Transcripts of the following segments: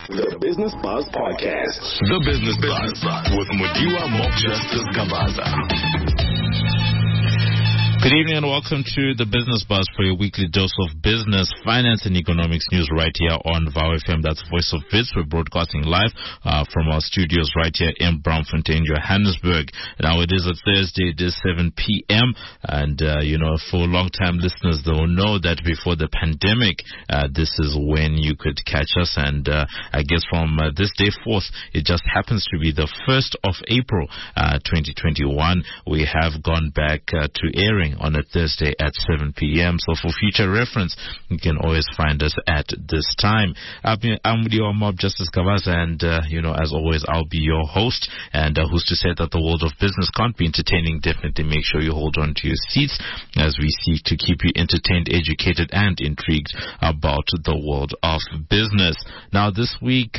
The Business Buzz Podcast. The Business Buzz with Mudiwa Mokjustice Gabaza. Good evening and welcome to the Business Buzz for your weekly dose of business, finance and economics news right here on VOW FM. That's Voice of Wits. We're broadcasting live from our studios right here in Braamfontein, Johannesburg. Now it is a Thursday, it is 7 p.m. And, for long-time listeners, they'll know that before the pandemic, this is when you could catch us. And I guess from this day forth, it just happens to be the 1st of April, 2021. We have gone back to airing on a Thursday at 7 p.m. So for future reference, you can always find us at this time. I'm your Mob Justice Gabaza, and, as always, I'll be your host. And who's to say that the world of business can't be entertaining? Definitely make sure you hold on to your seats as we seek to keep you entertained, educated, and intrigued about the world of business. Now, this week,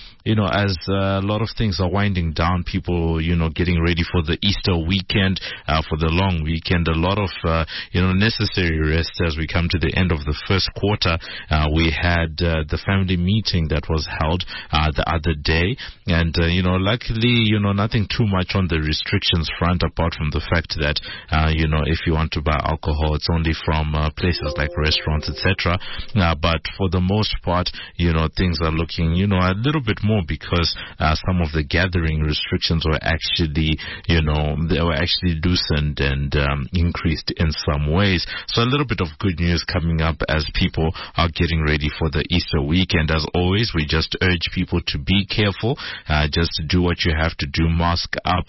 as a lot of things are winding down, people, getting ready for the Easter weekend, for the long weekend, a lot of necessary rest as we come to the end of the first quarter. We had the family meeting that was held the other day, and luckily nothing too much on the restrictions front, apart from the fact that if you want to buy alcohol, it's only from places like restaurants, etc. But for the most part, things are looking a little bit more, because some of the gathering restrictions were actually they were actually loosened and increased in some ways. So a little bit of good news coming up as people are getting ready for the Easter weekend. As always, we just urge people to be careful, just do what you have to do, mask up,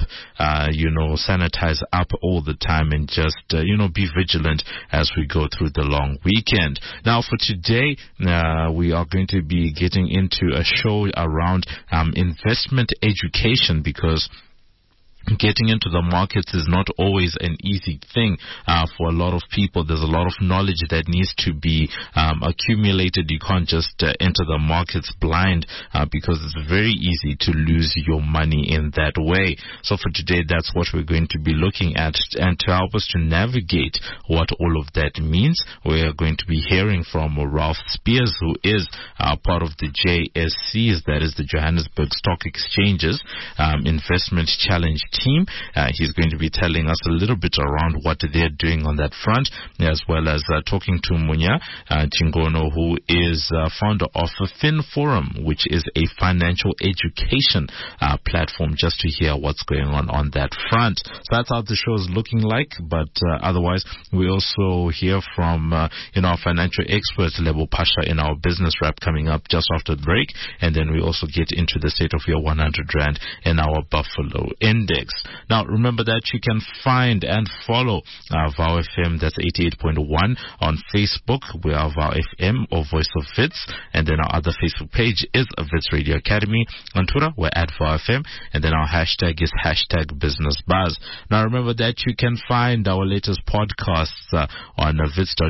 sanitize up all the time, and just be vigilant as we go through the long weekend. Now for today, we are going to be getting into a show around investment education, because getting into the markets is not always an easy thing for a lot of people. There's a lot of knowledge that needs to be accumulated. You can't just enter the markets blind, because it's very easy to lose your money in that way. So for today, that's what we're going to be looking at. And to help us to navigate what all of that means, we are going to be hearing from Ralph Spears, who is part of the JSC's, that is the Johannesburg Stock Exchange's Investment Challenge team. He's going to be telling us a little bit around what they're doing on that front, as well as talking to Munya Chingono, who is founder of FinForum, which is a financial education platform, just to hear what's going on that front. So that's how the show is looking like. But otherwise, we also hear from our financial expert Lebo Pasha in our business wrap coming up just after the break, and then we also get into the state of your 100 Rand in our Buffalo Index. Now, remember that you can find and follow VOW FM, that's 88.1 on Facebook. We are VOW FM or Voice of Wits, and then our other Facebook page is Wits Radio Academy. On Twitter, we're at VOW FM, and then our hashtag is #BusinessBuzz. Now, remember that you can find our latest podcasts on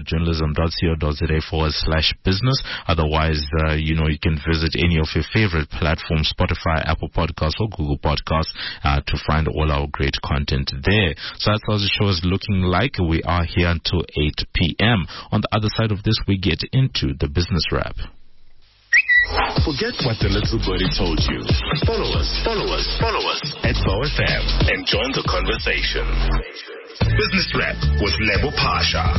wits.journalism.co.za/business. Otherwise, you can visit any of your favorite platforms, Spotify, Apple Podcasts, or Google Podcasts, to find all our great content there. So that's how the show is looking like. We are here until 8 p.m. On the other side of this, we get into the business wrap. Forget what the little birdie told you. Follow us at VOW FM and join the conversation. Business Wrap with Lebo Pasha.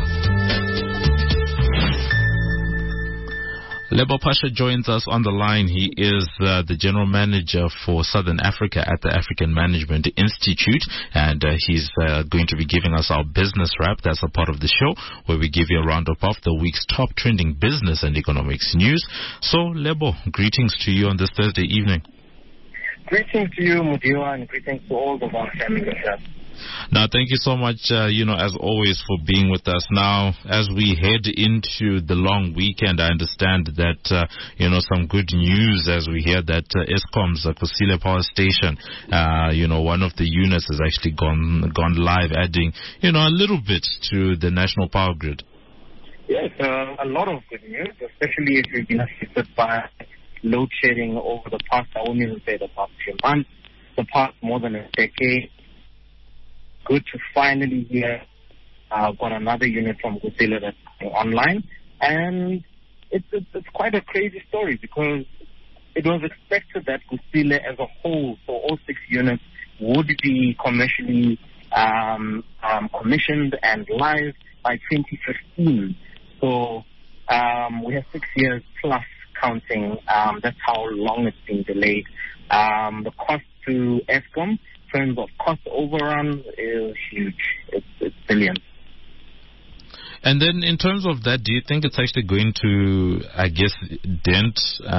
Lebo Pasha joins us on the line. He is the General Manager for Southern Africa at the African Management Institute, and he's going to be giving us our business wrap. That's a part of the show where we give you a roundup of the week's top trending business and economics news. So, Lebo, greetings to you on this Thursday evening. Greetings to you, Mudiwa, and greetings to all of our family members. Now, thank you so much, as always, for being with us. Now, as we head into the long weekend, I understand that, some good news as we hear that Eskom's Kusile Power Station, one of the units has actually gone live, adding, a little bit to the national power grid. Yes, a lot of good news, especially if you've been affected by load shedding over the past, I won't even say the past few months, the past more than a decade. Good to finally hear got another unit from Kusile that's online, and it's quite a crazy story, because it was expected that Kusile as a whole, so all 6 units, would be commercially commissioned and live by 2015. So we have 6 years plus counting. That's how long it's been delayed. The cost to Eskom, in terms of cost overrun, is huge. It's billions. And then in terms of that, do you think it's actually going to, I guess, dent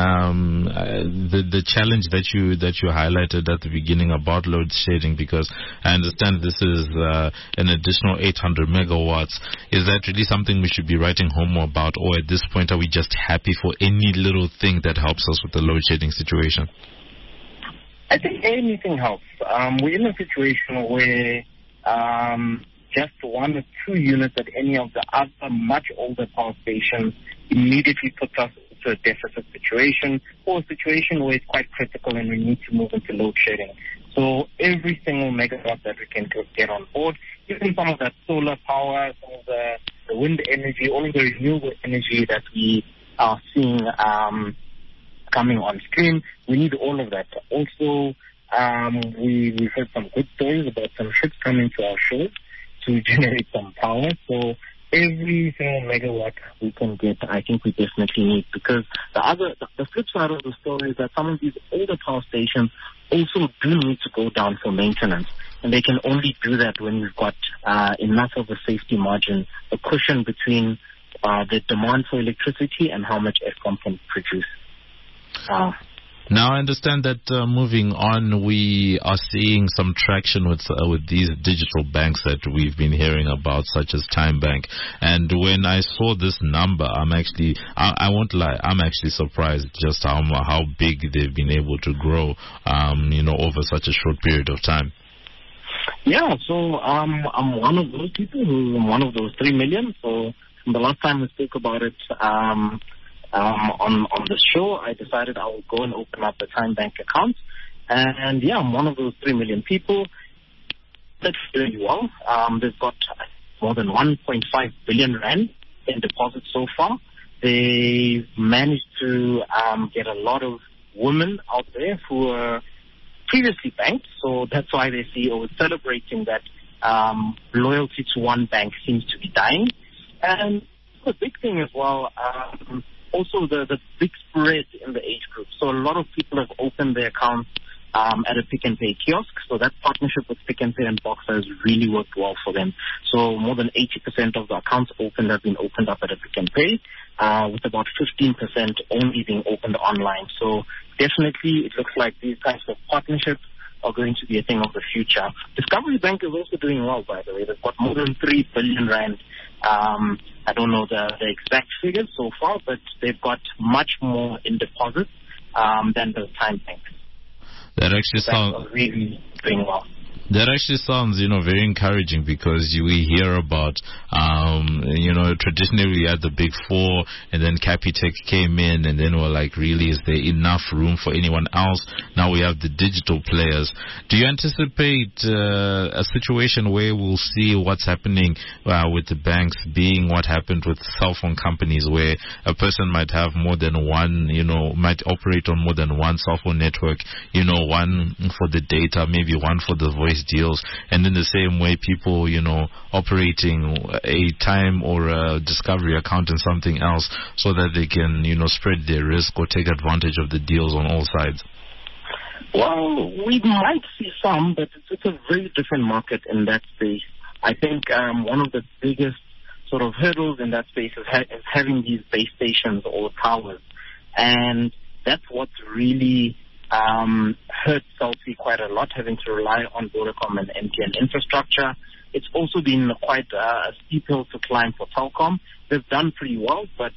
the challenge that you highlighted at the beginning about load shedding? Because I understand this is an additional 800 megawatts. Is that really something we should be writing home about, or at this point are we just happy for any little thing that helps us with the load shedding situation? I think anything helps. We're in a situation where just 1 or 2 units at any of the other much older power stations immediately puts us into a deficit situation, or a situation where it's quite critical and we need to move into load shedding. So every single megawatt that we can get on board, even some of that solar power, some of the wind energy, all of the renewable energy that we are seeing coming on stream, we need all of that. Also, we've heard some good stories about some ships coming to our shores to generate some power. So every single megawatt we can get, I think we definitely need, because the flip side of the story is that some of these older power stations also do need to go down for maintenance. And they can only do that when we've got enough of a safety margin, a cushion between the demand for electricity and how much Eskom can produce. Now, I understand that moving on, we are seeing some traction with these digital banks that we've been hearing about, such as Time Bank. And when I saw this number, I won't lie, I'm actually surprised just how big they've been able to grow, over such a short period of time. Yeah, so I'm one of those people who's one of those 3 million. So the last time we spoke about it, on the show, I decided I would go and open up a Time Bank account. And yeah, I'm one of those 3 million people. That's really well. They've got more than 1.5 billion rand in deposits so far. They managed to get a lot of women out there who were previously banked. So that's why their CEO is celebrating that loyalty to one bank seems to be dying. And the big thing as well, also the big spread in the age group. So a lot of people have opened their accounts at a Pick n Pay kiosk. So that partnership with Pick n Pay and Boxer has really worked well for them. So more than 80% of the accounts opened have been opened up at a Pick n Pay, with about 15% only being opened online. So definitely it looks like these types of partnerships are going to be a thing of the future. Discovery Bank is also doing well, by the way. They've got more than 3 billion rand. I don't know the exact figures so far, but they've got much more in deposits than the Time Bank. That actually sounds really doing well. That actually sounds, very encouraging, because we hear about, traditionally we had the Big Four, and then Capitec came in, and then we're like, really, is there enough room for anyone else? Now we have the digital players. Do you anticipate a situation where we'll see what's happening with the banks being what happened with cell phone companies, where a person might have more than one, might operate on more than one cell phone network, one for the data, maybe one for the voice deals, and in the same way people, operating a Time or a Discovery account in something else, so that they can, spread their risk or take advantage of the deals on all sides? Well, we might see some, but it's a very different market in that space. I think one of the biggest sort of hurdles in that space is having these base stations or towers, and that's what's really hurt Cell C quite a lot, having to rely on Vodacom and MTN infrastructure. It's also been quite a steep hill to climb for Telkom. They've done pretty well, but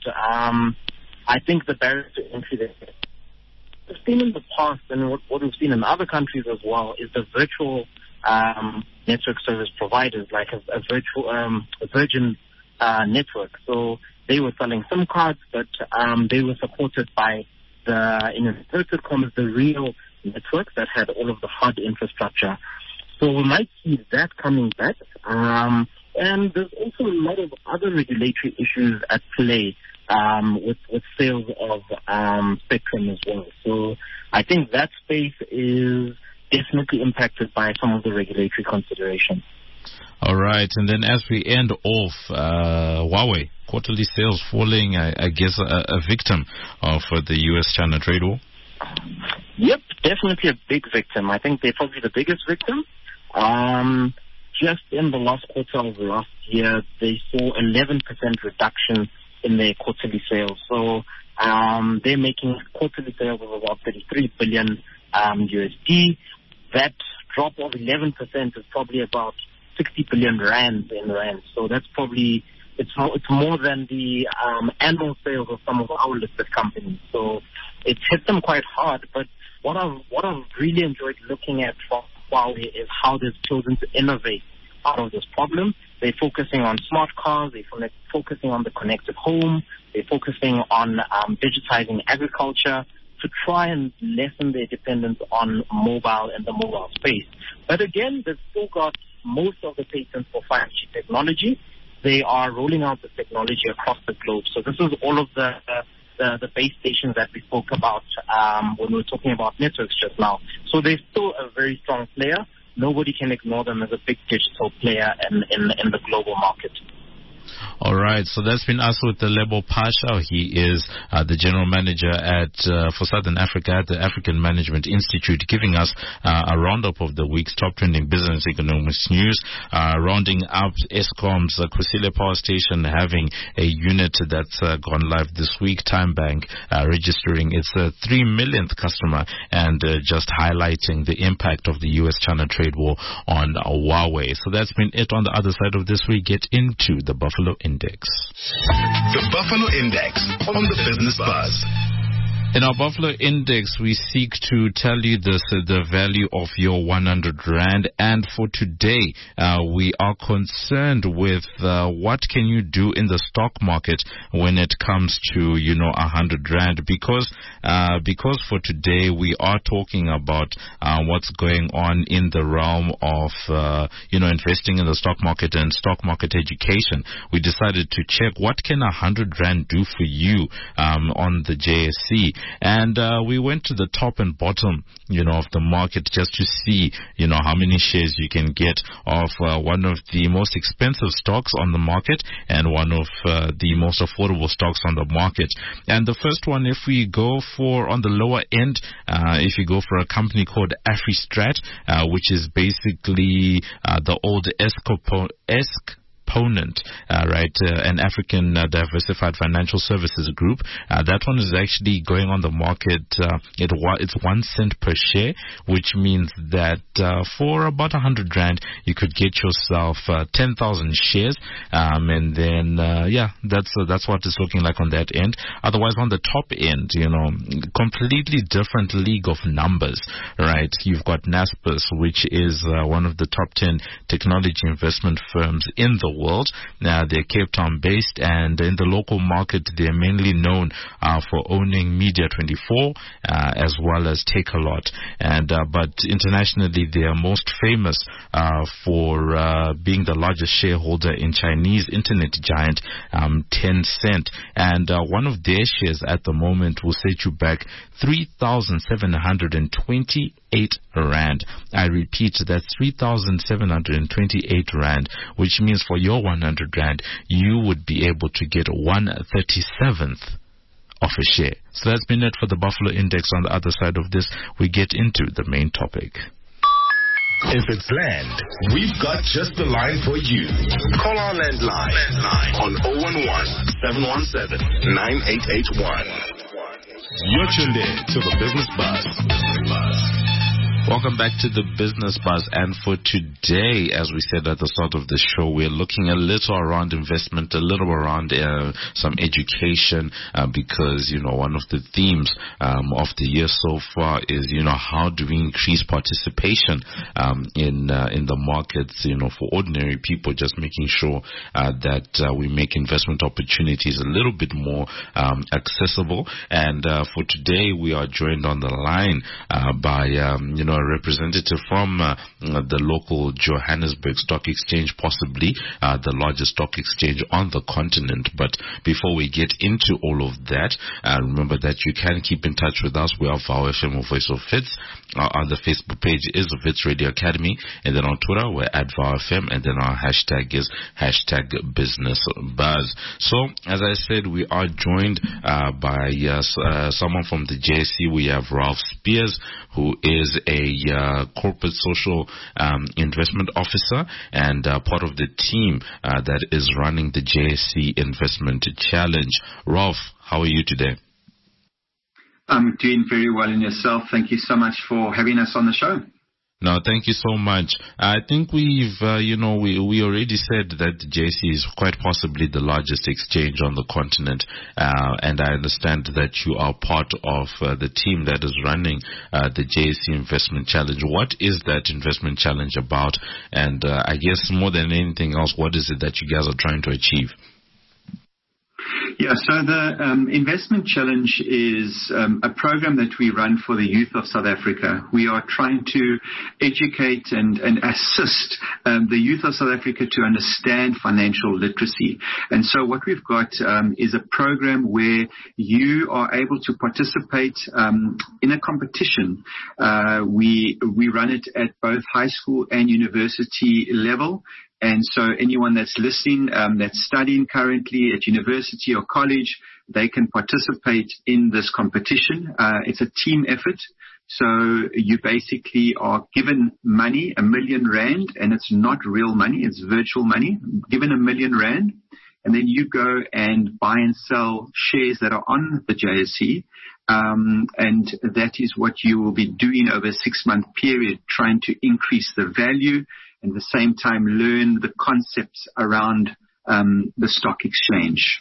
I think the barrier to entry there, we've seen in the past, and what we've seen in other countries as well, is the virtual network service providers, like a Virgin network. So they were selling SIM cards, but they were supported by in inverted commas, the real network that had all of the hard infrastructure. So we might see that coming back. And there's also a lot of other regulatory issues at play. with sales of spectrum as well. So I think that space is definitely impacted by some of the regulatory considerations. All right, and then as we end off, Huawei, quarterly sales falling, I guess a victim of the U.S.-China trade war? Yep, definitely a big victim. I think they're probably the biggest victim. Just in the last quarter of last year, they saw 11% reduction in their quarterly sales. So they're making quarterly sales of about 33 billion USD. That drop of 11% is probably about 60 billion rand in rand. So that's probably, it's more than the annual sales of some of our listed companies. So it's hit them quite hard. But what I've really enjoyed looking at from Huawei is how they've chosen to innovate out of this problem. They're focusing on smart cars, they're focusing on the connected home, they're focusing on digitizing agriculture to try and lessen their dependence on mobile and the mobile space. But again, they've still got most of the patents for 5G technology. They are rolling out the technology across the globe. So this is all of the base stations that we spoke about when we were talking about networks just now. So they're still a very strong player. Nobody can ignore them as a big digital player in the global market. All right, so that's been us with Lebo Pasha. He is the general manager for Southern Africa at the African Management Institute, giving us a roundup of the week's top trending business economics news. Rounding up Eskom's Kusile Power Station having a unit that's gone live this week. Time Bank registering its 3 millionth customer, and just highlighting the impact of the U.S.-China trade war on Huawei. So that's been it. On the other side of this, we get into the Buffalo Index. The Buffalo Index on the Business Buzz. In our Buffalo Index, we seek to tell you the value of your 100 Rand. And for today, we are concerned with what can you do in the stock market when it comes to, 100 Rand. Because for today, we are talking about what's going on in the realm of, investing in the stock market and stock market education. We decided to check what can 100 Rand do for you on the JSE. And we went to the top and bottom, of the market just to see, how many shares you can get of one of the most expensive stocks on the market and one of the most affordable stocks on the market. And the first one, if we go for on the lower end, if you go for a company called AfriStrat, which is basically the old Exponent, an African diversified financial services group. That one is actually going on the market. It's 1 cent per share, which means that for about 100 Rand, you could get yourself 10,000 shares. And then, that's what it's looking like on that end. Otherwise, on the top end, completely different league of numbers, right? You've got Naspers, which is one of the top 10 technology investment firms in the world. They're Cape Town based, and in the local market they're mainly known for owning Media24 as well as Takealot, and but internationally they are most famous for being the largest shareholder in Chinese internet giant Tencent, and one of their shares at the moment will set you back 3,728 Rand. I repeat, that's 3,728 Rand, which means for your 100 Rand, you would be able to get 1/37th of a share. So that's been it for the Buffalo Index. On the other side of this, we get into the main topic. If it's land, we've got just the line for you. Call our landline on 011-717-9881. You're tuned in to the Business Buzz. Welcome back to the Business Buzz, and for today, as we said at the start of the show, we're looking a little around investment, a little around some education, because, one of the themes of the year so far is, how do we increase participation in the markets, for ordinary people, just making sure that we make investment opportunities a little bit more accessible. And for today, we are joined on the line by, a representative from the local Johannesburg Stock Exchange, possibly the largest stock exchange on the continent. But before we get into all of that, remember that you can keep in touch with us. We are VOW FM or Voice of Wits. Our other Facebook page is Wits Radio Academy, and then on Twitter we're at VOW FM, and then our hashtag is #BusinessBuzz. So, as I said, we are joined by someone from the JSE. We have Ralph Spears, who is a corporate social investment officer and part of the team that is running the JSE Investment Challenge. Ralph, how are you today? I'm doing very well, in yourself. Thank you so much for having us on the show. No, thank you so much. I think we've, we already said that the JSE is quite possibly the largest exchange on the continent, and I understand that you are part of the team that is running the JSE Investment Challenge. What is that investment challenge about? And I guess more than anything else, what is it that you guys are trying to achieve? Yeah, so the Investment Challenge is a program that we run for the youth of South Africa. We are trying to educate and assist the youth of South Africa to understand financial literacy. And so what we've got is a program where you are able to participate in a competition. We run it at both high school and university level. And so anyone that's listening, that's studying currently at university or college, they can participate in this competition. It's a team effort. So you basically are given money, R1 million, and it's not real money, it's virtual money, given R1 million. And then you go and buy and sell shares that are on the JSE. And that is what you will be doing over a 6-month period, trying to increase the value and at the same time learn the concepts around the stock exchange.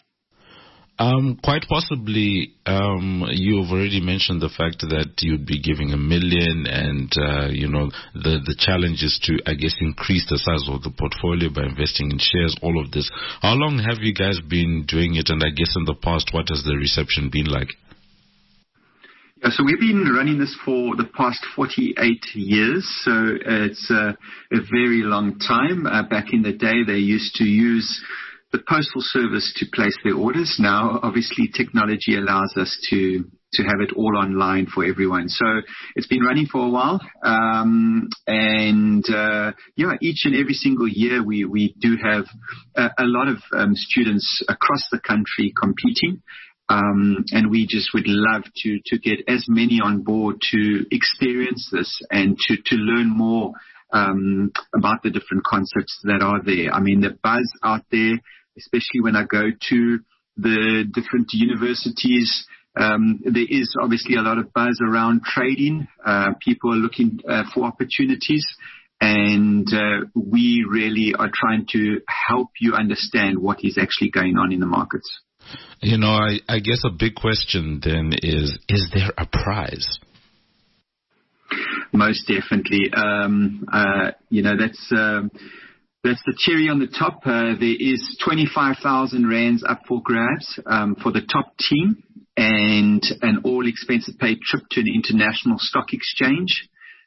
Quite possibly, you've already mentioned the fact that you'd be giving R1 million, and the challenge is to, I guess, increase the size of the portfolio by investing in shares. All of this. How long have you guys been doing it? And I guess in the past, what has the reception been like? So we've been running this for the past 48 years, so it's a very long time. Back in the day, they used to use the postal service to place their orders. Now, obviously, technology allows us to have it all online for everyone. So it's been running for a while, each and every single year we do have a lot of students across the country competing. And we just would love to get as many on board to experience this and to learn more about the different concepts that are there. I mean, the buzz out there, especially when I go to the different universities, there is obviously a lot of buzz around trading. People are looking for opportunities. And we really are trying to help you understand what is actually going on in the markets. I guess a big question then is there a prize? Most definitely. That's the cherry on the top. There is 25,000 rands up for grabs for the top team, and an all-expenses paid trip to an international stock exchange.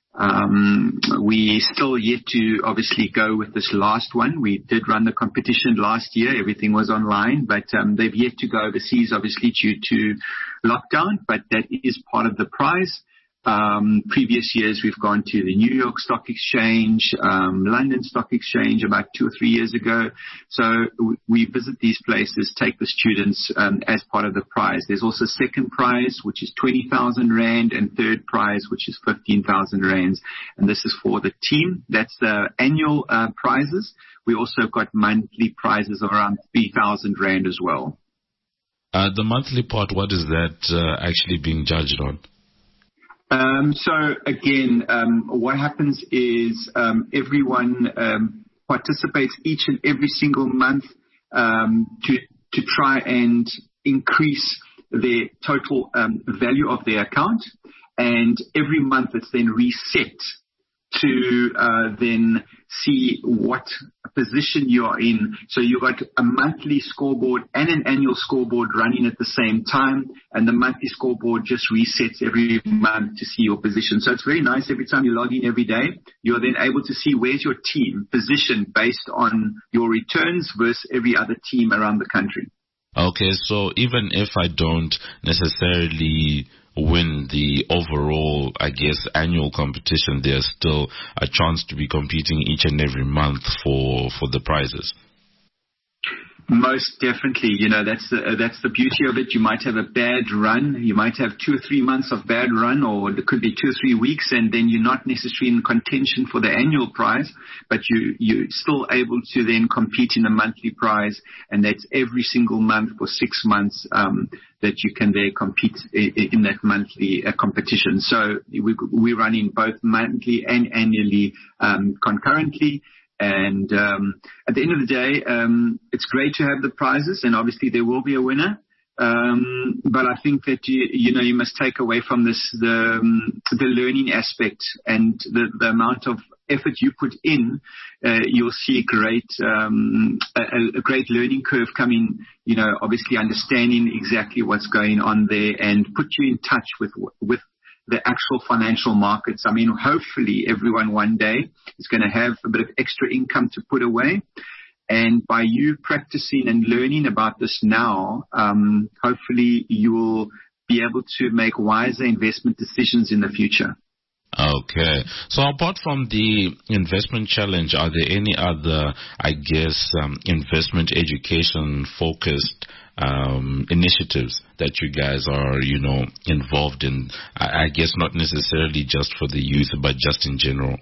We still yet to obviously go with this last one. We did run the competition last year. Everything was online, but they've yet to go overseas, obviously, due to lockdown, but that is part of the prize. Previous years, we've gone to the New York Stock Exchange, London Stock Exchange about 2 or 3 years ago. So we visit these places, take the students as part of the prize. There's also second prize, which is 20,000 Rand, and third prize, which is 15,000 Rands. And this is for the team. That's the annual prizes. We also got monthly prizes of around 3,000 Rand as well. The monthly part, what is that actually being judged on? So again, what happens is everyone participates each and every single month to try and increase the total value of their account, and every month it's then reset to then see what position you are in. So you've got a monthly scoreboard and an annual scoreboard running at the same time, and the monthly scoreboard just resets every month to see your position. So it's very nice. Every time you log in every day, you're then able to see where's your team positioned based on your returns versus every other team around the country. Okay, so even if I don't necessarily win the overall, I guess, annual competition, there's still a chance to be competing each and every month for the prizes. Most definitely. That's the beauty of it. You might have a bad run. You might have 2 or 3 months of bad run, or it could be 2 or 3 weeks, and then you're not necessarily in contention for the annual prize, but you're still able to then compete in the monthly prize, and that's every single month for 6 months that you can there compete in that monthly competition. So we're running both monthly and annually concurrently. And at the end of the day, it's great to have the prizes, and obviously there will be a winner. But I think that you must take away from this the learning aspect and the amount of effort you put in. You'll see a great learning curve coming. Obviously understanding exactly what's going on there, and put you in touch with the actual financial markets. I mean, hopefully everyone one day is going to have a bit of extra income to put away. And by you practicing and learning about this now, hopefully you will be able to make wiser investment decisions in the future. Okay. So apart from the investment challenge, are there any other, I guess, investment education focused initiatives that you guys are, involved in? I guess not necessarily just for the youth, but just in general.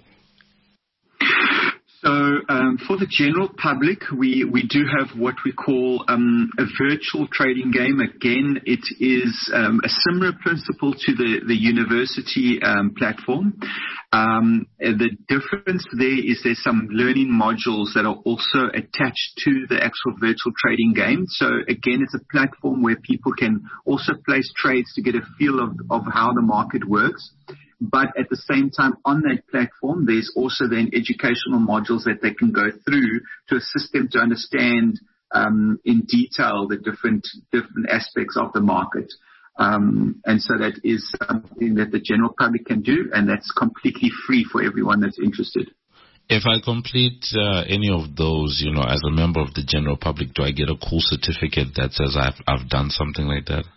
So for the general public, we do have what we call a virtual trading game. Again, it is a similar principle to the university platform. The difference there is there's some learning modules that are also attached to the actual virtual trading game. So again, it's a platform where people can also place trades to get a feel of how the market works. But at the same time, on that platform, there's also then educational modules that they can go through to assist them to understand in detail the different aspects of the market. And so that is something that the general public can do, and that's completely free for everyone that's interested. If I complete any of those, as a member of the general public, do I get a cool certificate that says I've done something like that?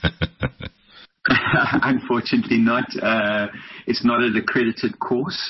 Unfortunately not. It's not an accredited course.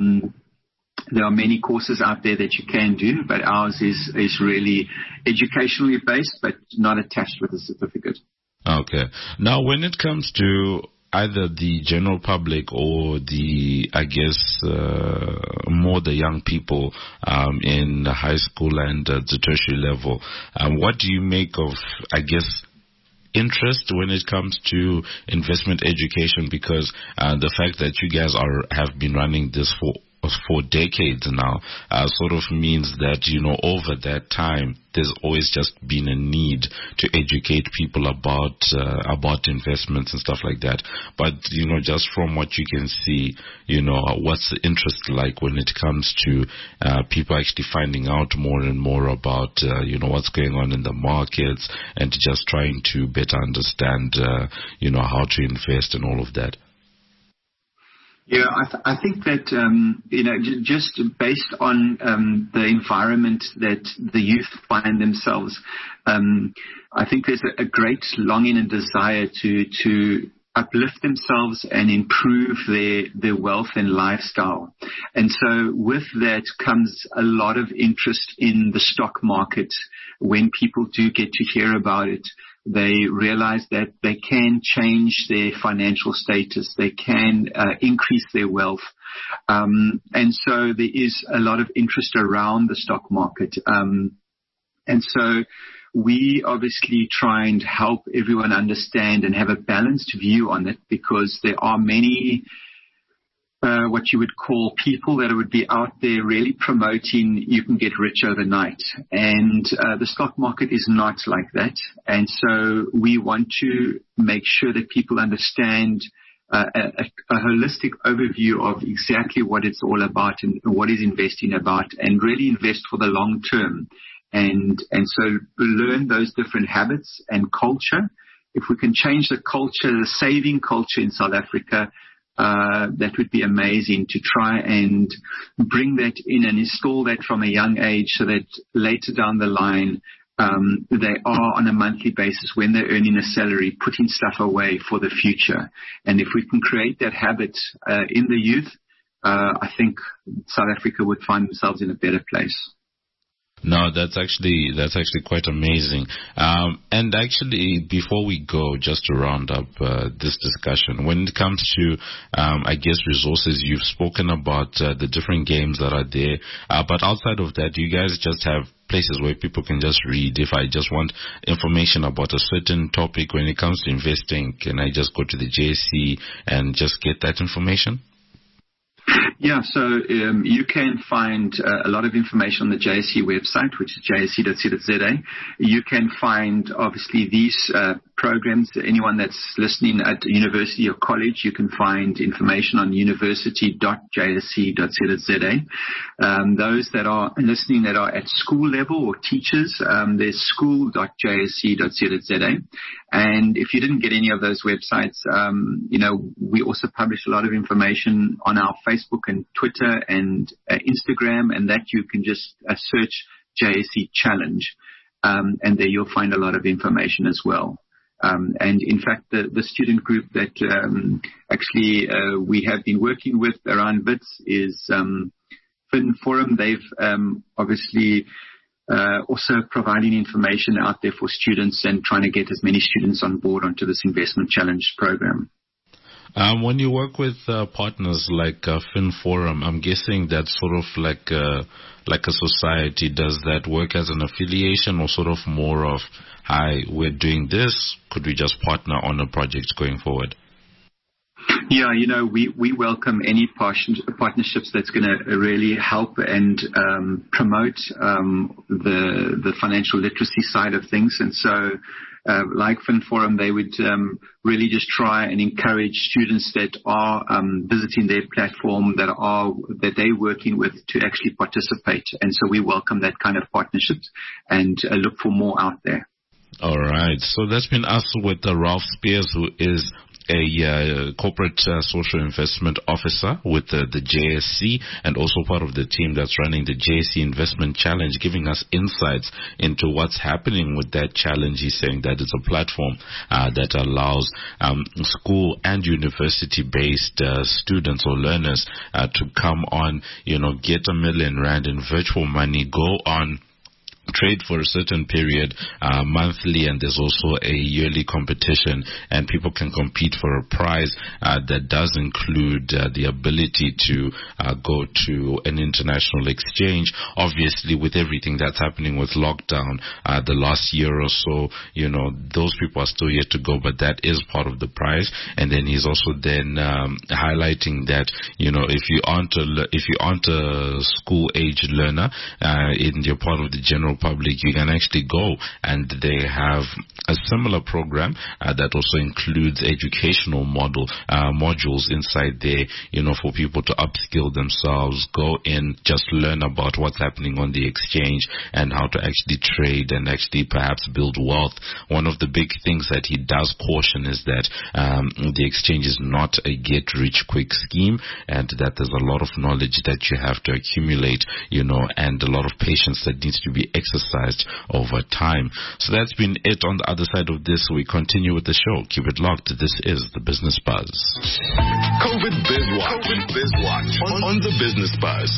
There are many courses out there that you can do, but ours is really educationally based, but not attached with a certificate. Okay. Now, when it comes to either the general public or the, I guess, more the young people in the high school and the tertiary level, what do you make of, I guess, interest when it comes to investment education? Because the fact that you guys have been running this for decades now sort of means that, over that time, there's always just been a need to educate people about investments and stuff like that. But, just from what you can see, what's the interest like when it comes to people actually finding out more and more about, what's going on in the markets, and just trying to better understand, how to invest and all of that? Yeah, I think that, just based on the environment that the youth find themselves, I think there's a great longing and desire to uplift themselves and improve their wealth and lifestyle. And so with that comes a lot of interest in the stock market. When people do get to hear about it, they realize that they can change their financial status. They can increase their wealth. And so there is a lot of interest around the stock market. And so we obviously try and help everyone understand and have a balanced view on it, because there are many what you would call people that would be out there really promoting you can get rich overnight. And the stock market is not like that. And so we want to make sure that people understand a holistic overview of exactly what it's all about and what is investing about, and really invest for the long term. And so learn those different habits and culture. If we can change the culture, the saving culture in South Africa, that would be amazing, to try and bring that in and install that from a young age, so that later down the line, they are on a monthly basis, when they're earning a salary, putting stuff away for the future. And if we can create that habit in the youth, I think South Africa would find themselves in a better place. No, that's actually quite amazing. And actually, before we go, just to round up this discussion, when it comes to, I guess, resources, you've spoken about the different games that are there. But outside of that, do you guys just have places where people can just read? If I just want information about a certain topic when it comes to investing, can I just go to the JSE and just get that information? Yeah, so you can find a lot of information on the JSE website, which is jsc.co.za. You can find, obviously, these programs. Anyone that's listening at university or college, you can find information on university.jsc.co.za. Those that are listening that are at school level or teachers, there's school.jsc.co.za. And if you didn't get any of those websites, we also publish a lot of information on our Facebook and Twitter and Instagram, and that you can just search JSE Challenge, and there you'll find a lot of information as well. And in fact, the student group that we have been working with around BITS is Fin Forum. They've obviously also providing information out there for students and trying to get as many students on board onto this investment challenge program. When you work with partners like Fin Forum, I'm guessing that's sort of like a society. Does that work as an affiliation, or sort of more of, hi, we're doing this, could we just partner on a project going forward? Yeah, we welcome any partnerships that's going to really help and promote the financial literacy side of things. And so, like Fin Forum, they would really just try and encourage students that are visiting their platform, that they're working with, to actually participate. And so we welcome that kind of partnerships and look for more out there. All right. So that's been us with Ralph Spears, who is a corporate social investment officer with the JSE, and also part of the team that's running the JSE Investment Challenge, giving us insights into what's happening with that challenge. He's saying that it's a platform that allows school and university-based students or learners to come on, get R1 million in virtual money, go on, trade for a certain period monthly, and there's also a yearly competition, and people can compete for a prize that does include the ability to go to an international exchange. Obviously, with everything that's happening with lockdown the last year or so, those people are still yet to go, but that is part of the prize. And then he's also then highlighting that if you aren't a school age learner and you're part of the general public, you can actually go, and they have a similar program that also includes educational modules inside there, for people to upskill themselves, go in, just learn about what's happening on the exchange and how to actually trade and actually perhaps build wealth. One of the big things that he does caution is that the exchange is not a get-rich-quick scheme, and that there's a lot of knowledge that you have to accumulate, and a lot of patience that needs to be exercised over time. So that's been it on the other side of this. We continue with the show. Keep it locked. This is the Business Buzz. COVID Biz Watch on the Business Buzz.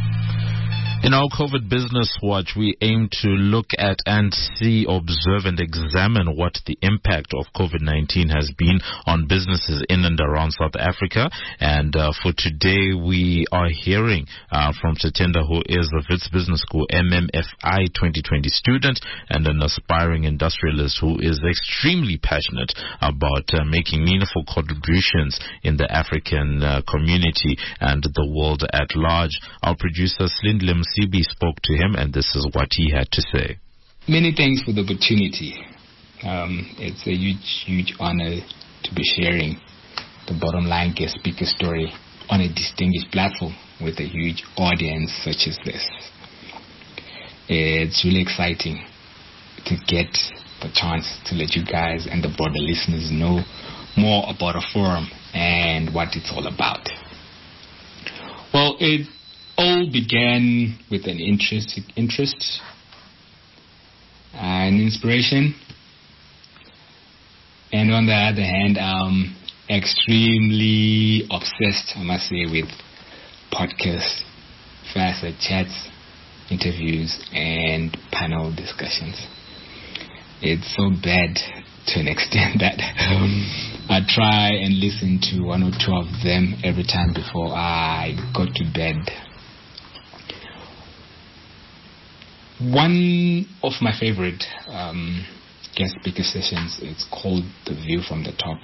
In our COVID Business Watch, we aim to look at and see, observe and examine what the impact of COVID-19 has been on businesses in and around South Africa. And for today, we are hearing from Satenda, who is a Wits Business School MMFI 2020 student and an aspiring industrialist who is extremely passionate about making meaningful contributions in the African community and the world at large. Our producer, Slindle Msibi, spoke to him, and this is what he had to say. Many thanks for the opportunity. It's a huge honor to be sharing the bottom line guest speaker story on a distinguished platform with a huge audience such as this. It's really exciting to get the chance to let you guys and the broader listeners know more about a forum and what it's all about. Well, it all began with an interest, and inspiration, and on the other hand, extremely obsessed, I must say, with podcasts, fireside chats, interviews, and panel discussions. It's so bad to an extent that I try and listen to one or two of them every time before I go to bed. One of my favorite guest speaker sessions is called The View from the Top,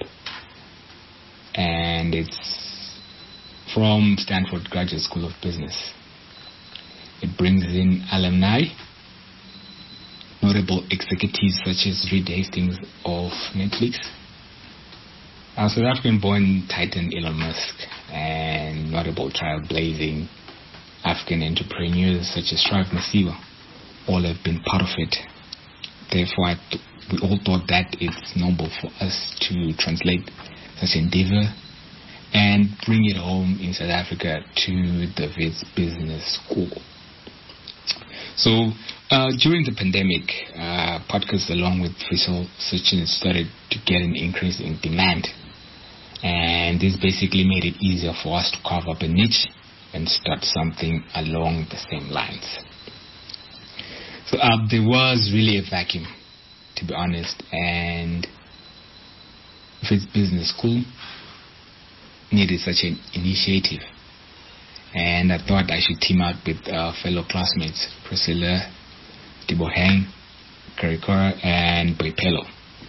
and it's from Stanford Graduate School of Business. It brings in alumni, notable executives such as Reed Hastings of Netflix, South African-born titan Elon Musk, and notable trailblazing African entrepreneurs such as Strive Masiyiwa. All have been part of it. Therefore, we all thought that it's noble for us to translate such endeavor and bring it home in South Africa to the Wits Business School. So, during the pandemic, podcasts along with visual searches started to get an increase in demand. And this basically made it easier for us to carve up a niche and start something along the same lines. So there was really a vacuum, to be honest, and Wits Business School needed such an initiative. And I thought I should team up with fellow classmates, Priscilla, Tibohang, Karikora, and Boipelo,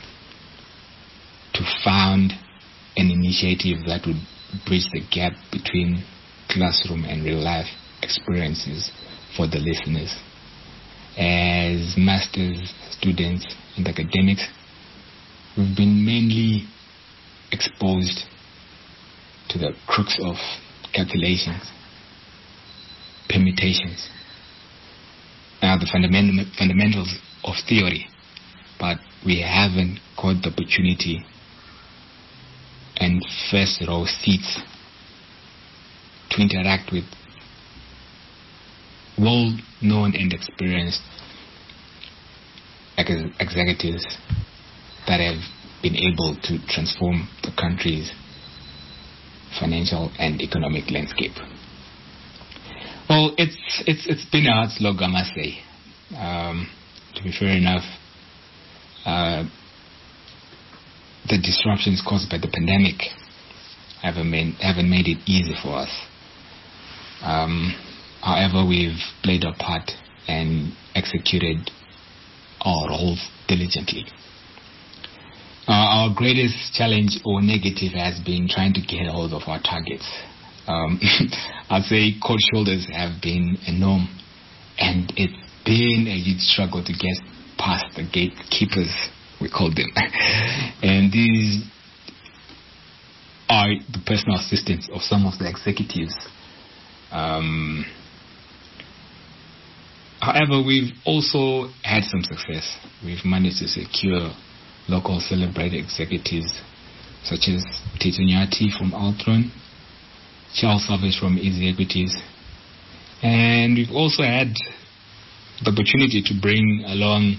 to found an initiative that would bridge the gap between classroom and real-life experiences for the listeners. As master's students in academics, we've been mainly exposed to the crux of calculations, permutations, the fundamentals of theory, but we haven't got the opportunity and first row seats to interact with well-known and experienced executives that have been able to transform the country's financial and economic landscape. Well, it's been a hard slog, I must say. To be fair enough, the disruptions caused by the pandemic haven't made it easy for us. However, we've played our part and executed our roles diligently. Our greatest challenge or negative has been trying to get hold of our targets. I'd say cold shoulders have been a norm, and it's been a huge struggle to get past the gatekeepers, we call them. And these are the personal assistants of some of the executives. However, we've also had some success. We've managed to secure local celebrated executives such as Tito Nyati from Altron, Charles Savage from Easy Equities, and we've also had the opportunity to bring along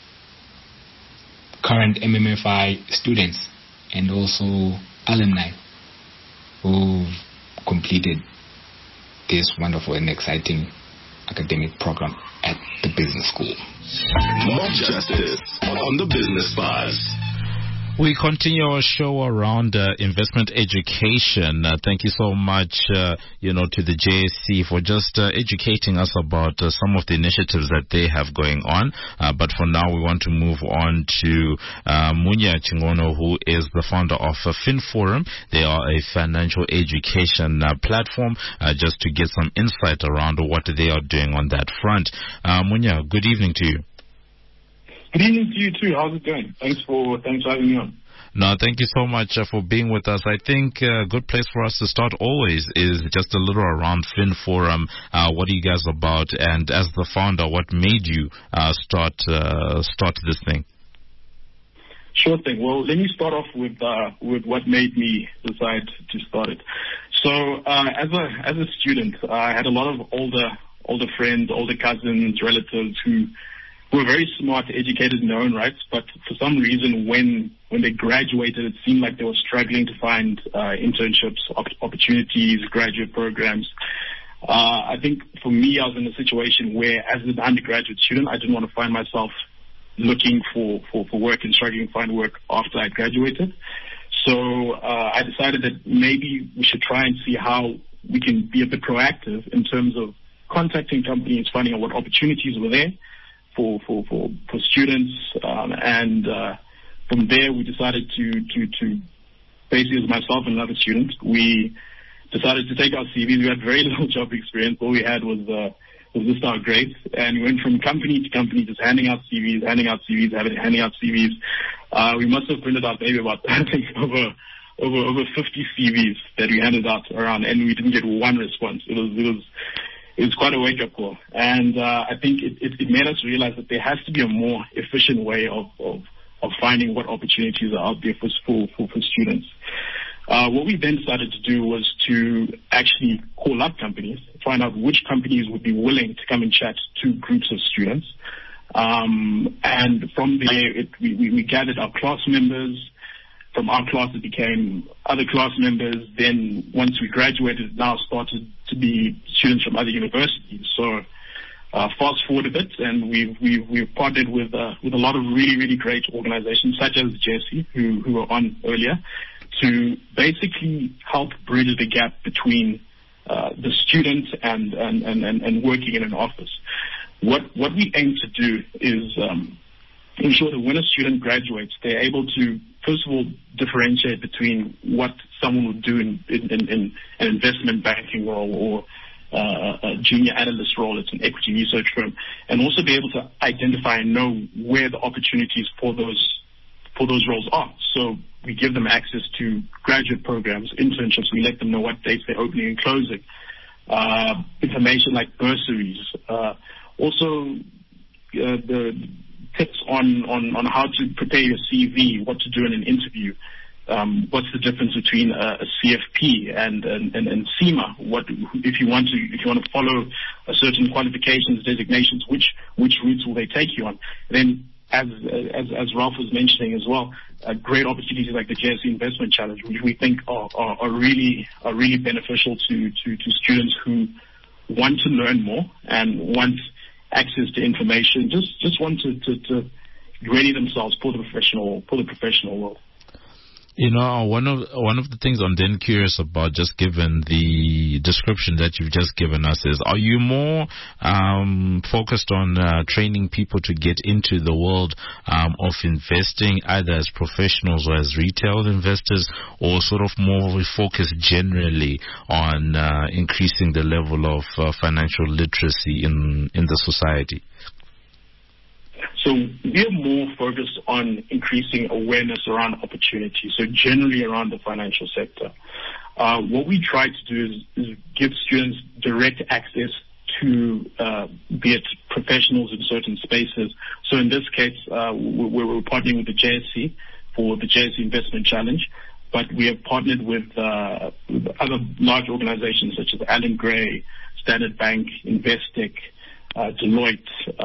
current MMFI students and also alumni who've completed this wonderful and exciting academic program at the business school. More justice on the Business Buzz. We continue our show around investment education. Thank you so much, to the JSC for just educating us about some of the initiatives that they have going on. But for now, we want to move on to Munya Chingono, who is the founder of FinForum. They are a financial education platform, just to get some insight around what they are doing on that front. Munya, good evening to you. Good evening to you too. How's it going? Thanks for having me on. No, thank you so much for being with us. I think a good place for us to start always is just a little around Fin Forum. What are you guys about? And as the founder, what made you start this thing? Sure thing. Well, let me start off with what made me decide to start it. So, as a student, I had a lot of older friends, older cousins, relatives who were very smart, educated in their own rights, but for some reason, when they graduated, it seemed like they were struggling to find internships, opportunities, graduate programs. I think for me, I was in a situation where, as an undergraduate student, I didn't want to find myself looking for work and struggling to find work after I graduated. So I decided that maybe we should try and see how we can be a bit proactive in terms of contacting companies, finding out what opportunities were there for students, and from there we decided to basically, as myself and another student, we decided to take our CVs. We had very little job experience. All we had was just our grades, and we went from company to company, just handing out CVs. We must have printed out maybe about, I think, over 50 CVs that we handed out around, and we didn't get one response. It was quite a wake-up call, and I think it made us realize that there has to be a more efficient way of finding what opportunities are out there for students. What we then started to do was to actually call up companies, find out which companies would be willing to come and chat to groups of students. And from there, we gathered our class members. From our class, it became other class members. Then once we graduated, it now started to be students from other universities. So fast forward a bit, and we've partnered with a lot of really, really great organizations, such as JSE, who were on earlier, to basically help bridge the gap between the students and working in an office. What we aim to do is ensure that when a student graduates, they're able to, first of all, differentiate between what someone would do in an investment banking role or a junior analyst role at an equity research firm, and also be able to identify and know where the opportunities for those roles are. So we give them access to graduate programs, internships. We let them know what dates they're opening and closing, information like bursaries, also the tips on how to prepare your CV, what to do in an interview, what's the difference between a CFP and CIMA, if you want to follow a certain qualifications, designations, which routes will they take you on. Then, as Ralph was mentioning as well, great opportunities like the JSE Investment Challenge, which we think are really beneficial to students who want to learn more and want access to information, just want to ready themselves for the professional world. You know, one of the things I'm then curious about, just given the description that you've just given us, is are you more focused on training people to get into the world of investing, either as professionals or as retail investors, or sort of more focused generally on increasing the level of financial literacy in the society? So we're more focused on increasing awareness around opportunity, so generally around the financial sector. What we try to do is give students direct access to, be it professionals in certain spaces. So in this case, we're partnering with the JSE for the JSE Investment Challenge, but we have partnered with other large organizations such as Allan Gray, Standard Bank, Investec, Deloitte,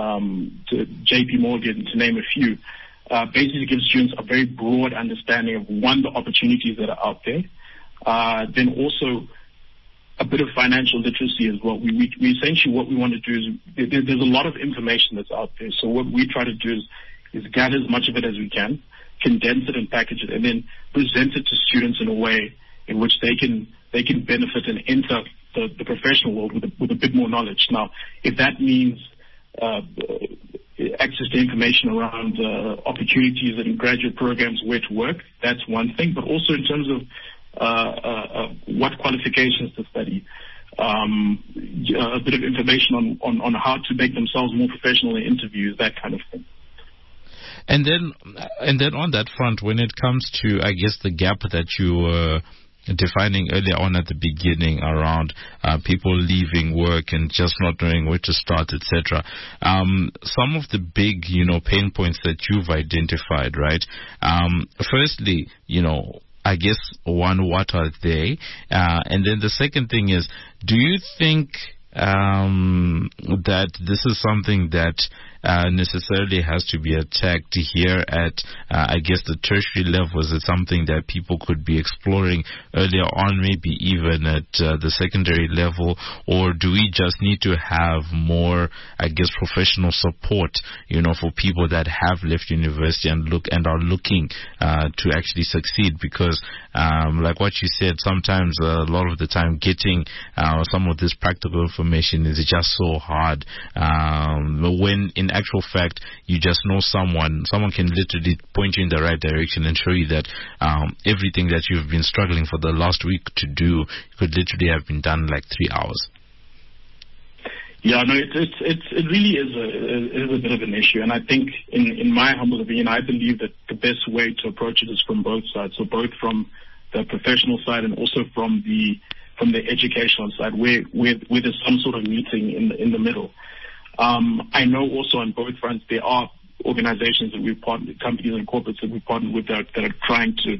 JP Morgan, to name a few, basically give students a very broad understanding of, one, the opportunities that are out there, then also a bit of financial literacy as well. We essentially, what we want to do is, there's a lot of information that's out there, so what we try to do is gather as much of it as we can, condense it and package it, and then present it to students in a way in which they can benefit and enter the professional world with a bit more knowledge. Now, if that means access to information around opportunities and graduate programs, where to work, that's one thing. But also in terms of what qualifications to study, a bit of information on how to make themselves more professional in interviews, that kind of thing. And then on that front, when it comes to, I guess, the gap that you were defining earlier on at the beginning around people leaving work and just not knowing where to start, etc. Some of the big, pain points that you've identified, right? Firstly, I guess, one, what are they? And then the second thing is, do you think that this is something that necessarily has to be attacked here at, I guess, the tertiary level? Is it something that people could be exploring earlier on, maybe even at the secondary level? Or do we just need to have more, I guess, professional support, for people that have left university and are looking to actually succeed? Because, like what you said, sometimes a lot of the time getting some of this practical information is just so hard. When in actual fact, you just know someone can literally point you in the right direction and show you that everything that you've been struggling for the last week to do could literally have been done in like 3 hours. Yeah, no, it really is a bit of an issue, and I think, in my humble opinion, I believe that the best way to approach it is from both sides. So both from the professional side and also from the educational side, where there's some sort of meeting in the middle. I know also on both fronts there are organizations that we've partnered, companies and corporates that we've partnered with that are trying to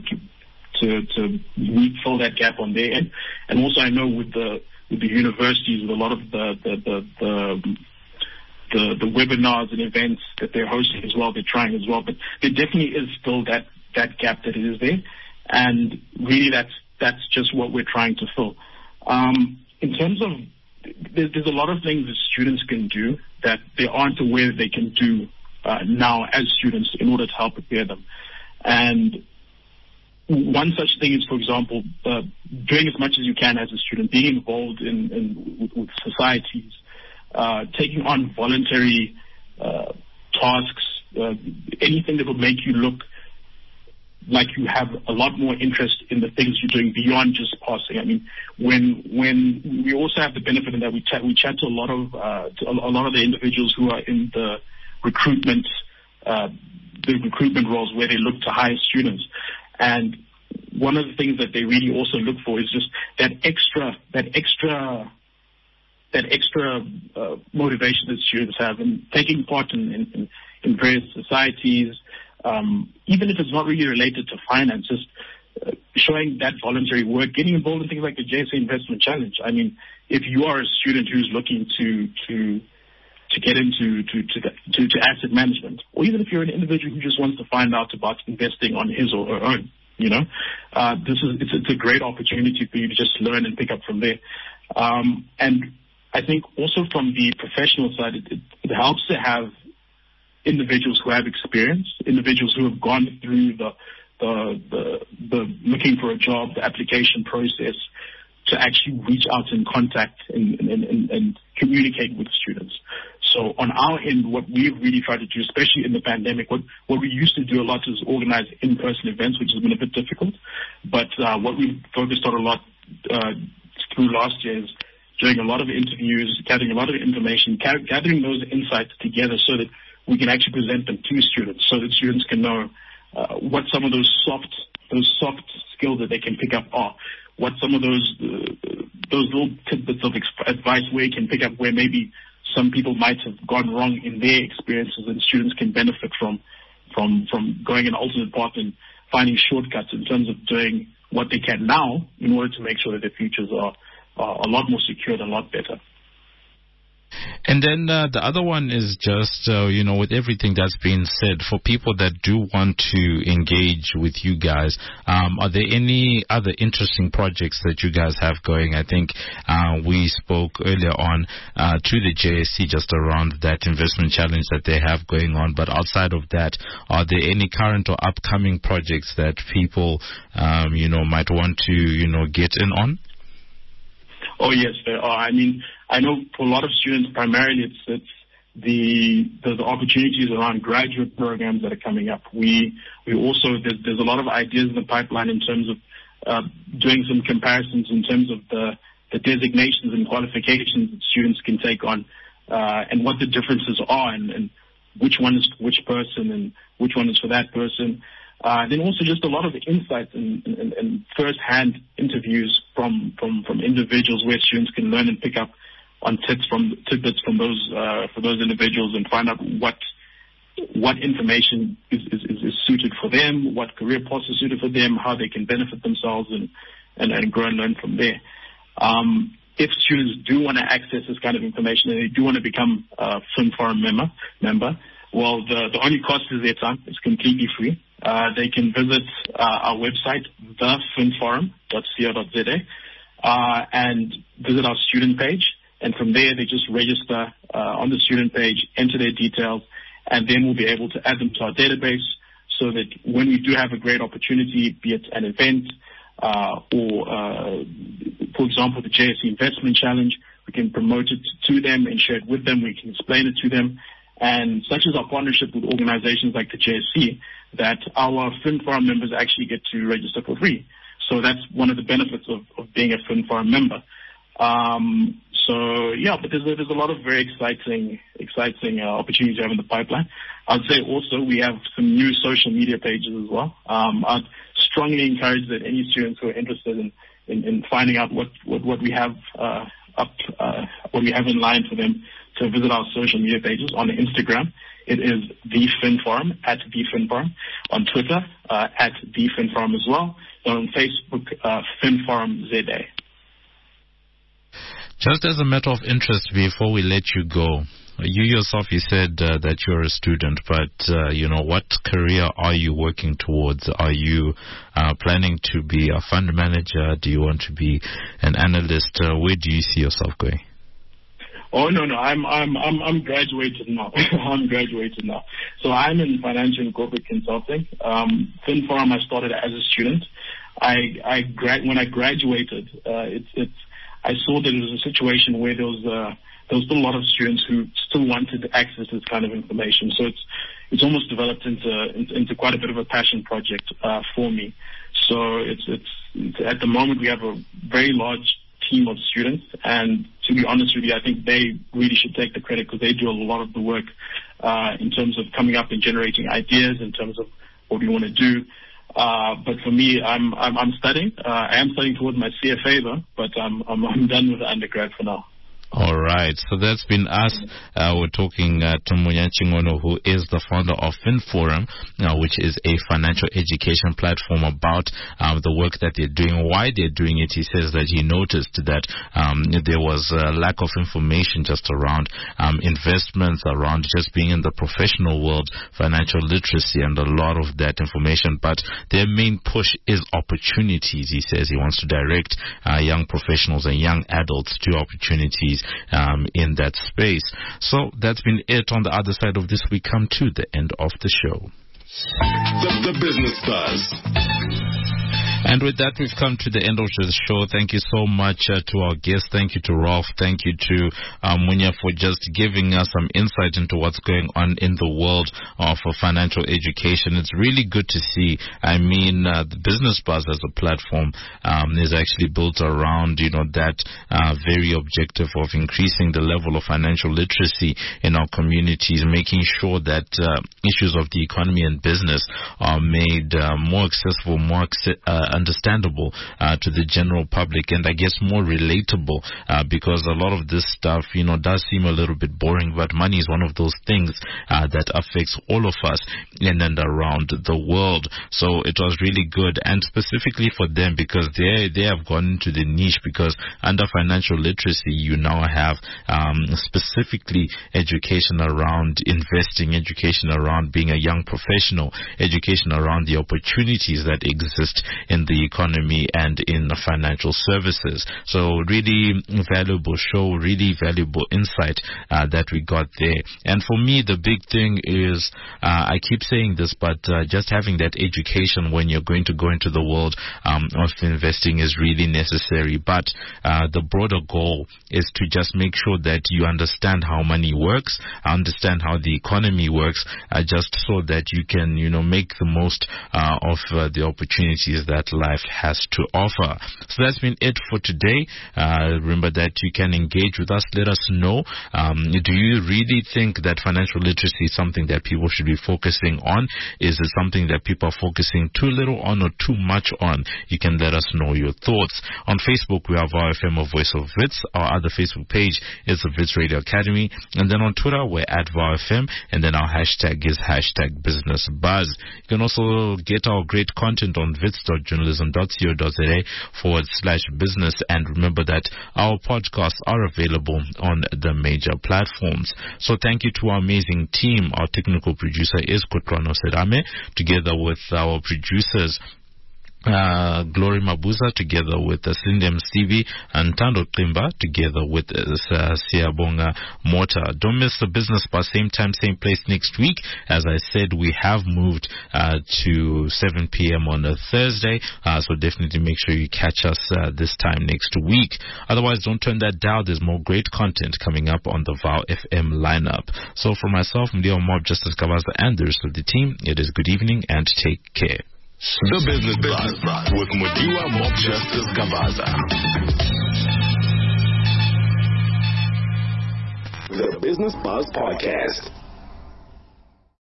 fill that gap on their end. And also I know with the universities, with a lot of the webinars and events that they're hosting as well, they're trying as well. But there definitely is still that gap that it is there, and really that's just what we're trying to fill. In terms of, there's a lot of things that students can do that they aren't aware that they can do now as students in order to help prepare them. And one such thing is, for example, doing as much as you can as a student, being involved with societies, taking on voluntary tasks, anything that will make you look like you have a lot more interest in the things you're doing beyond just passing. I mean, when we also have the benefit in that we chat to a lot of the individuals who are in the recruitment roles where they look to hire students. And one of the things that they really also look for is just that extra motivation that students have in taking part in various societies. Even if it's not really related to finance, just showing that voluntary work, getting involved in things like the JSA Investment Challenge. I mean, if you are a student who's looking to get into asset management, or even if you're an individual who just wants to find out about investing on his or her own, it's a great opportunity for you to just learn and pick up from there. And I think also from the professional side, it helps to have individuals who have experience, individuals who have gone through the looking for a job, the application process, to actually reach out and contact and communicate with students. So on our end, what we've really tried to do, especially in the pandemic, what we used to do a lot is organize in-person events, which has been a bit difficult. But what we've focused on a lot through last year is doing a lot of interviews, gathering a lot of information, gathering those insights together so that we can actually present them to students, so that students can know what some of those soft skills that they can pick up are, what some of those little tidbits of advice where you can pick up where maybe some people might have gone wrong in their experiences, and students can benefit from going an alternate path and finding shortcuts in terms of doing what they can now in order to make sure that their futures are a lot more secure and a lot better. And then the other one is just, with everything that's been said, for people that do want to engage with you guys, are there any other interesting projects that you guys have going? I think we spoke earlier on to the JSC just around that investment challenge that they have going on. But outside of that, are there any current or upcoming projects that people, might want to, get in on? Oh, yes, there are. I mean, I know for a lot of students, primarily it's the opportunities around graduate programs that are coming up. We also, there's a lot of ideas in the pipeline in terms of doing some comparisons in terms of the designations and qualifications that students can take on, and what the differences are, and which one is for which person and which one is for that person. Then also just a lot of insights and first-hand interviews from individuals where students can learn and pick up on tidbits from those individuals and find out what information is suited for them, what career paths are suited for them, how they can benefit themselves and grow and learn from there. If students do want to access this kind of information and they do want to become a FinForum member, well, the only cost is their time. It's completely free. They can visit our website, thefinforum.co.za, and visit our student page. And from there, they just register on the student page, enter their details, and then we'll be able to add them to our database so that when we do have a great opportunity, be it an event or, for example, the JSE Investment Challenge, we can promote it to them and share it with them. We can explain it to them. And such as our partnership with organizations like the JSE, that our FinForum members actually get to register for free. So that's one of the benefits of being a FinForum member. But there's a lot of very exciting opportunities we have in the pipeline. I'd say also we have some new social media pages as well. I'd strongly encourage that any students who are interested in finding out what we have what we have in line for them to visit our social media pages. On Instagram, it is the FinForum, at the FinForum. On Twitter, at the FinForum as well. And on Facebook, FinForum ZA. Just as a matter of interest, before we let you go, you yourself, you said that you're a student, but, what career are you working towards? Are you planning to be a fund manager? Do you want to be an analyst? Where do you see yourself going? Oh, no, I'm graduated now. I'm graduated now. So I'm in financial and corporate consulting. FinForum, I started as a student. When I graduated, I saw that it was a situation where there was still a lot of students who still wanted to access this kind of information. So it's almost developed into quite a bit of a passion project for me. So it's at the moment we have a very large team of students, and to be honest with you, I think they really should take the credit because they do a lot of the work in terms of coming up and generating ideas in terms of what we want to do. But for me, I'm studying. I am studying towards my CFA though, but I'm done with the undergrad for now. All right, so that's been us. We're talking to Munyachi Ngono, who is the founder of FinForum, which is a financial education platform about the work that they're doing, why they're doing it. He says that he noticed that there was a lack of information just around investments, around just being in the professional world, financial literacy, and a lot of that information. But their main push is opportunities. He says he wants to direct young professionals and young adults to opportunities in that space. So that's been it. On the other side of this, we come to the end of the show. The Business Buzz. And with that, we've come to the end of the show. Thank you so much to our guests. Thank you to Ralph. Thank you to Munya for just giving us some insight into what's going on in the world of financial education. It's really good to see. The Business Buzz as a platform is actually built around, that very objective of increasing the level of financial literacy in our communities, making sure that issues of the economy and business are made more accessible, more understandable to the general public, and I guess more relatable because a lot of this stuff, does seem a little bit boring, but money is one of those things that affects all of us in and around the world. So it was really good, and specifically for them because they have gone into the niche, because under financial literacy you now have specifically education around investing, education around being a young professional, education around the opportunities that exist in the economy and in the financial services. So really valuable show, really valuable insight that we got there. And for me, the big thing is, I keep saying this, but just having that education when you're going to go into the world of investing is really necessary. But the broader goal is to just make sure that you understand how money works, understand how the economy works, just so that you can, make the most of the opportunities that what life has to offer. So that's been it for today. Remember that you can engage with us. Let us know. Do you really think that financial literacy is something that people should be focusing on? Is it something that people are focusing too little on or too much on? You can let us know your thoughts. On Facebook, we have our FM of Voice of Wits. Our other Facebook page is the Wits Radio Academy. And then on Twitter, we're at VowFM. And then our hashtag is #BusinessBuzz. You can also get our great content on wits.journalism.co.za/business. And remember that our podcasts are available on the major platforms. So thank you to our amazing team. Our technical producer is Kutrano Serame, together with our producers Glory Mabuza, together with Sindem Stevie, and Tando Timba, together with Siabonga Mota. Don't miss the Business Buzz, same time, same place next week. As I said, we have moved to 7 p.m. on a Thursday, so definitely make sure you catch us this time next week. Otherwise, don't turn that dial. There's more great content coming up on the VOW FM lineup. So for myself, Mdio Mob, Justice Kavaza, and the rest of the team, it is good evening and take care. The Business Buzz with Mudiwa Mob Justice Kavaza. The Business Buzz Podcast.